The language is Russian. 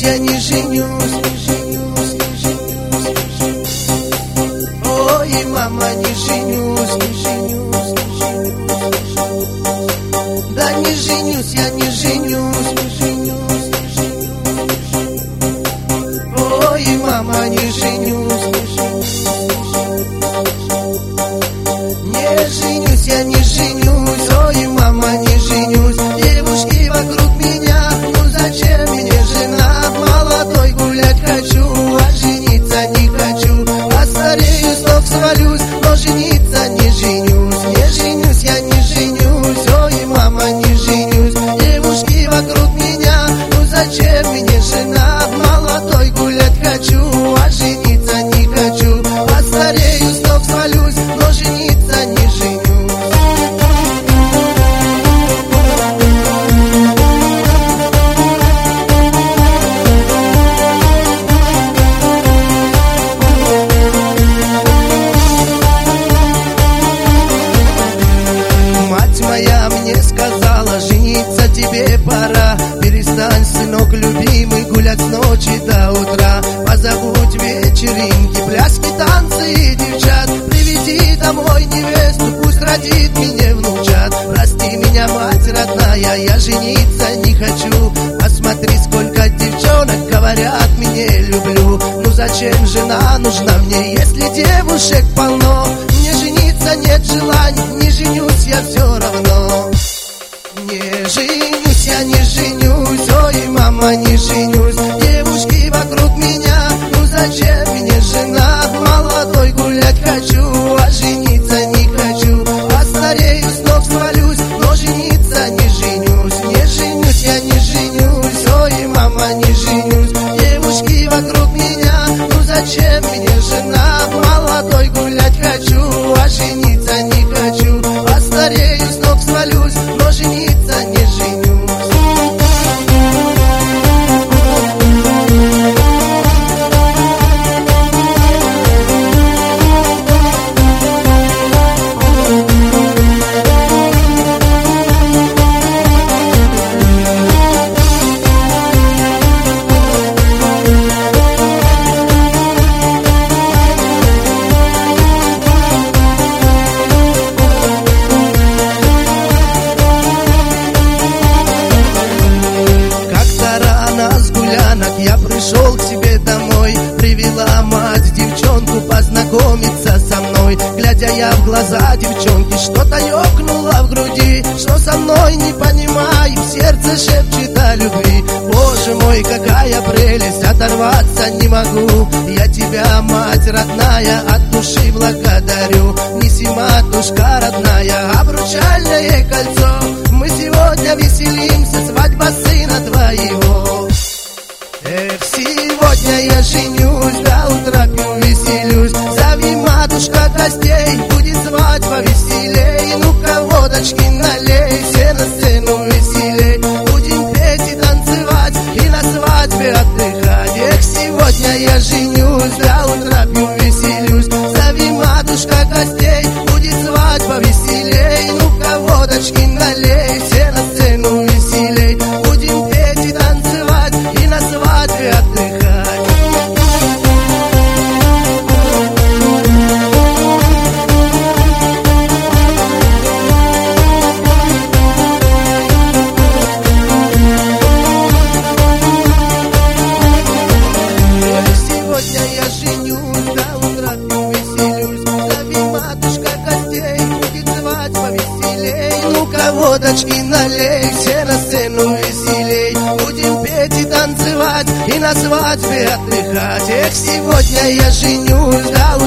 я не женюсь. Ой, мама, не женюсь. Да не женюсь, я не женюсь. Ой, мама, не женюсь. Не женюсь, я не женюсь. Ой, мама, не женюсь. Девушки вокруг меня, ну зачем мне жена? Молодой гулять хочу, а жениться не хочу. Постарею, с ног свалюсь, но жениться не женюсь. Не женюсь, я не женюсь. Ой, мама, не женюсь. Девушки вокруг меня, ну зачем мне жена? Молодой гулять хочу, а жениться не хочу. Постарею, с ног свалюсь, но жениться не женюсь. Мать моя мне сказала, жениться тебе пора. Перестань, сынок любимый, гулять с ночи до утра. Позабудь вечеринки, пляски, танцы и девчат. Привези домой невесту, пусть родит мне внучат. Прости меня, мать родная, я жениться не хочу. Посмотри, сколько девчонок говорят, мне люблю. Ну зачем жена нужна мне, если девушек полно? Мне жениться нет желания, не женюсь я все равно. Не женюсь, я не женюсь. Ой, мама, не женюсь. Девушки вокруг меня, ну зачем мне жена? Молодой гулять хочу, а жениться не хочу. Постарею, с ног свалюсь, но жениться не женюсь. Не женюсь, я не женюсь. Ой, мама, не женюсь. Девушки вокруг меня, ну зачем мне жена? Молодой гулять хочу, а жениться не хочу. Постарею, с ног свалюсь, но жениться не женюсь. Я пришел к себе домой, привела мать девчонку познакомиться со мной. Глядя я в глаза девчонки, что-то ёкнуло в груди. Что со мной, не понимаю, в сердце шепчет о любви. Боже мой, какая прелесть, оторваться не могу. Я тебя, мать родная, от души благодарю. Неси, матушка родная, обручальное кольцо. Мы сегодня веселимся, свадьба сына твоего. Эх, сегодня я женюсь, до утра пью, веселюсь. Зови, матушка, гостей, будет свадьба веселей. Ну-ка, водочки налей, все на сцену веселей. Будем петь и танцевать, и на свадьбе отдыхать. Эх, сегодня я женюсь, до утра пью, веселюсь. Зови, матушка, гостей, будет свадьба веселей. Ну-ка, водочки налей, все на сцену веселей. Будем петь и танцевать, и на свадьбе отдыхать. Сегодня я женюсь, до утра пью, веселюсь. Зови, матушка, гостей, будет свадьба веселей. Ну-ка, водочки налей, все на сцену веселей. Будем петь и танцевать, и на свадьбе отдыхать. Эх, сегодня я женюсь, до